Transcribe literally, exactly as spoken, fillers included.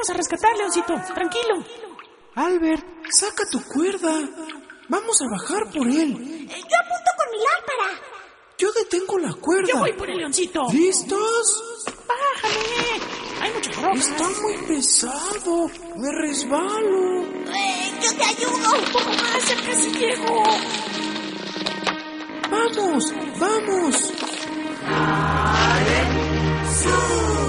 vamos a rescatar, Leoncito. Tranquilo. Albert, saca tu cuerda. Vamos a bajar por él. Yo apunto con mi lámpara. Yo detengo la cuerda. Yo voy por el Leoncito. ¿Listos? Bájame. Hay mucha roca. Está muy pesado. Me resbalo. Eh, yo te ayudo. Un poco más, ya casi llego. Vamos, vamos. ¡Sube!